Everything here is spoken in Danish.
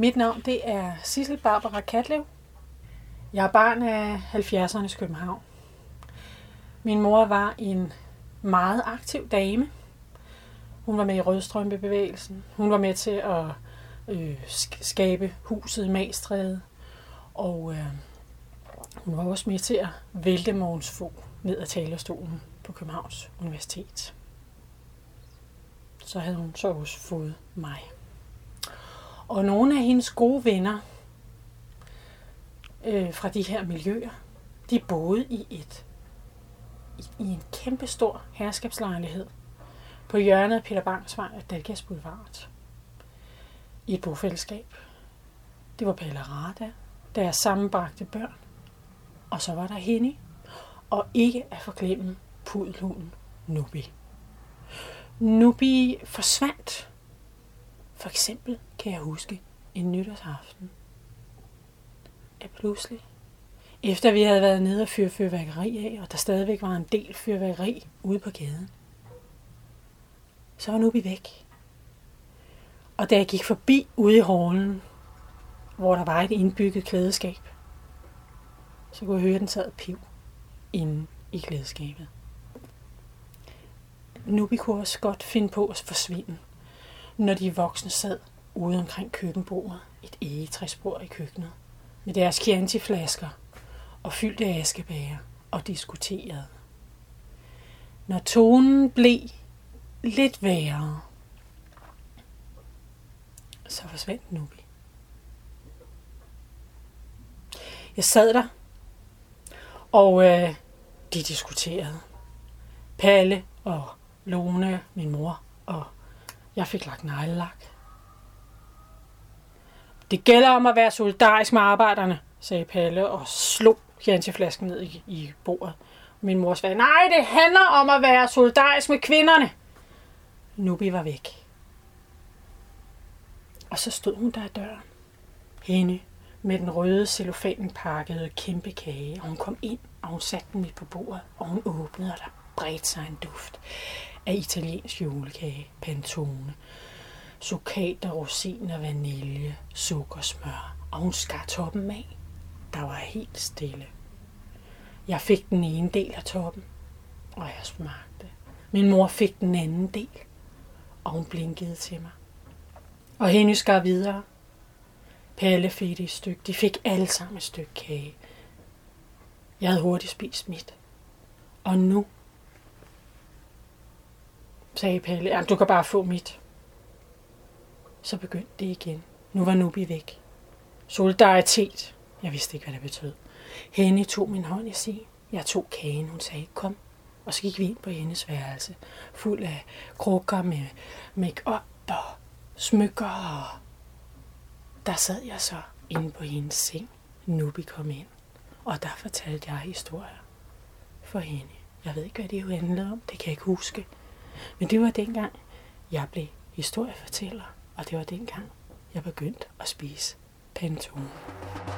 Mit navn det er Sissel Barbara Katlev. Jeg er barn af 70'ernes København. Min mor var en meget aktiv dame. Hun var med i Rødstrømpebevægelsen. Hun var med til at skabe huset i Magstræde. Og hun var også med til at vælte Mogens Fogh ned ad talerstolen på Københavns Universitet. Så havde hun så også fået mig. Og nogle af hendes gode venner fra de her miljøer, de boede i en kæmpestor herskabslejlighed på hjørnet af Peter Bangs Vej og Dalgas Boulevard. I et bofællesskab. Det var Palle Rada, deres sammenbragte børn. Og så var der Henny, og ikke at forglemme pudelhunden Nubi. Nubi forsvandt. For eksempel kan jeg huske en nytårsaften. At pludselig, efter vi havde været nede og fyre fyrværkeri af, og der stadigvæk var en del fyrværkeri ude på gaden, så var Nubi væk. Og da jeg gik forbi ude i hallen, hvor der var et indbygget klædeskab, så kunne jeg høre, den sad og piv inde i klædeskabet. Nubi kunne også godt finde på at forsvinde, når de voksne sad ude omkring køkkenbordet, et egetræsbord i køkkenet, med deres Chianti-flasker og fyldte askebæger og diskuterede. Når tonen blev lidt værre, så forsvandt Nubi. Jeg sad der, og de diskuterede. Palle og Lone, min mor, og jeg fik lagt neglelak. Det gælder om at være solidarisk med arbejderne, sagde Palle og slog Chianti-flasken ned i bordet. Min mor sagde, nej, det handler om at være solidarisk med kvinderne. Nubi var væk. Og så stod hun der i døren. Henny med den røde cellofanpakkede kæmpe kage, og hun kom ind, og hun satte den midt på bordet, og hun åbnede, og der bredte sig en duft af italiensk julekage, pantone, succater, rosiner, vanilje, sukkersmør, og hun skar toppen af. Der var helt stille. Jeg fik den ene del af toppen, og jeg smagte. Min mor fik den anden del, og hun blinkede til mig. Og Henny skar videre. Palle fik det et stykke. De fik alle sammen et stykke kage. Jeg havde hurtigt spist mit. Og nu, sagde Palle, ja, du kan bare få mit. Så begyndte det igen. Nu var Nubi væk. Solidaritet. Jeg vidste ikke, hvad det betød. Henny tog min hånd i sin. Jeg tog kagen. Hun sagde, kom. Og så gik vi ind på hendes værelse. Fuld af krukker med make-up og smykker. Og der sad jeg så inde på hendes seng. Nubi kom ind. Og der fortalte jeg historier for hende. Jeg ved ikke, hvad det handlede om. Det kan jeg ikke huske. Men det var dengang, jeg blev historiefortæller. Og det var dengang, jeg begyndte at spise pantone.